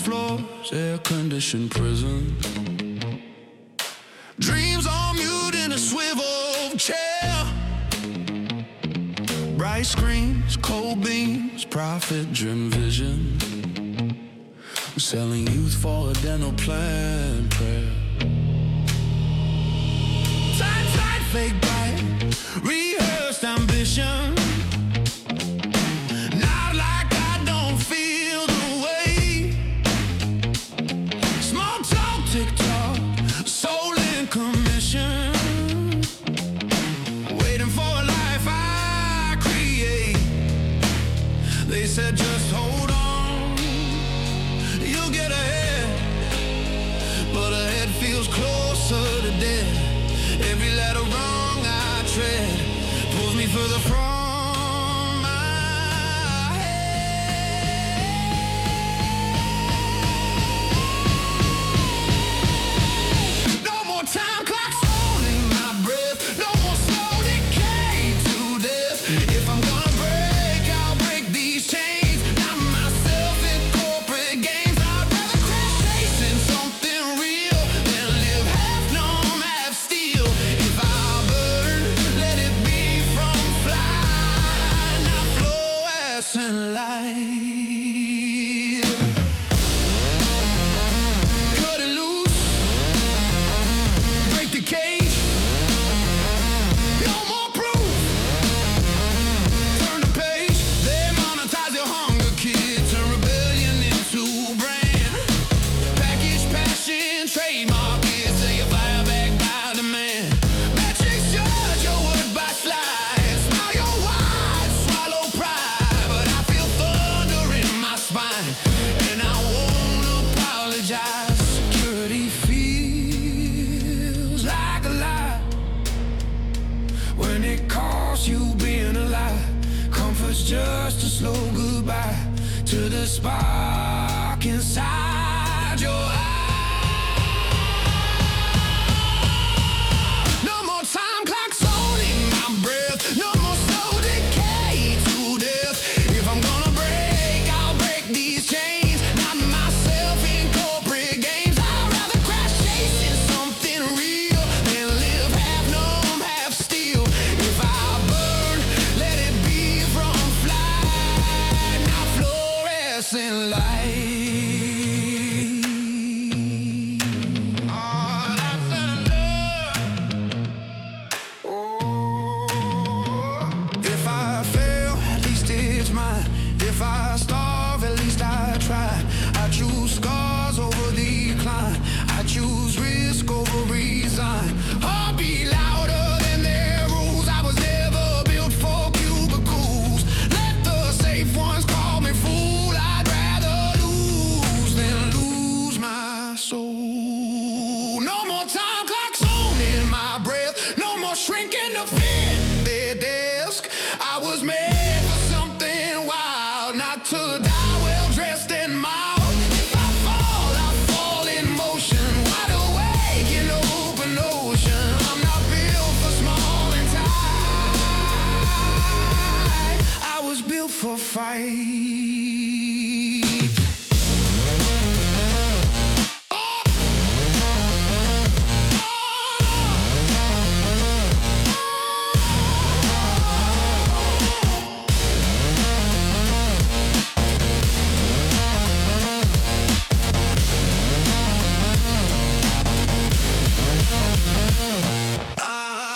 floors, air-conditioned prisons. Dreams on mute in a swivel chair. Bright screens, cold beams, profit-driven vision. Selling youth for a dental plan prayer. Tight, fake bite, rehearsed ambition. Not like I don't feel the way. Small talk, TikTok, soul in commission. Waiting for a life I create. They said just hold on, you'll get ahead. But ahead feels closer to death. Every letter wrong I tread pulls me further from my head. No more time clocks holding my breath. No more slow decay to death. If I'm gonna break, I'll break these chains. Not myself in corporate games. I'd rather crash chasing something real than live half numb, half steel. If I burn, let it be from fly, not fluorescent light. Cut it loose, break the cage. No more proof. Turn the page. They monetize your hunger, kids. Turn rebellion into brand. Package passion, trademark it. Say you buy a bag by demand. Metrics judge your word by slide. Smile your wide, swallow pride. But I feel thunder in my spine, and I won't apologize. Security feels like a lie when it costs you being alive. Comfort's just a slow goodbye to the spark inside your eye. No more time clocks holding my breath. No more slow decay to death. If I'm gonna break, I'll break these chains. Not myself in corporate games. I'd rather crash chasing something real than live half numb, half steel. If I burn, let it be from fly, not fluorescent light. Oh, that's the love. Oh, if I fail, at least it's mine. If I starve, at least I try. I choose scars over decline. I choose risk over resign. I'll be louder than their rules. I was never built for cubicles. Let the safe ones call me fool. I'd rather lose than lose my soul. No more time clocks holding my breath. No more shrinking to fit their desk. I was made for something wild, not to die well dressed and mild. If I fall in motion, wide awake in open ocean. I'm not built for small and tight. I was built for fight.